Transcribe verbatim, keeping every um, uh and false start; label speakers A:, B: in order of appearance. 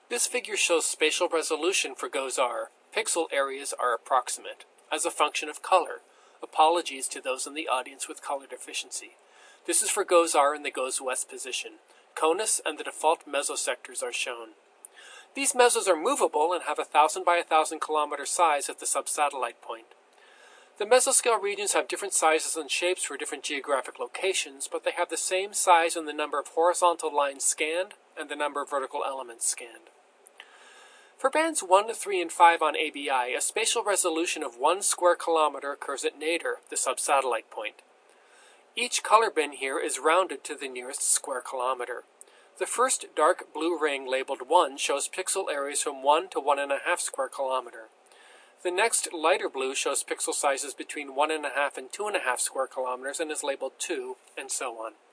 A: This figure shows spatial resolution for GOES-R. Pixel areas are approximate, as a function of color. Apologies to those in the audience with color deficiency. This is for GOES-R in the GOES-West position. CONUS and the default mesosectors are shown. These mesos are movable and have a thousand by a thousand kilometer size at the subsatellite point. The mesoscale regions have different sizes and shapes for different geographic locations, but they have the same size in the number of horizontal lines scanned and the number of vertical elements scanned. For bands one, three, and five on A B I, a spatial resolution of one square kilometer occurs at nadir, the subsatellite point. Each color bin here is rounded to the nearest square kilometer. The first dark blue ring labeled one shows pixel areas from one to one and a half square kilometer. The next lighter blue shows pixel sizes between one and a half and two and a half square kilometers and is labeled two, and so on.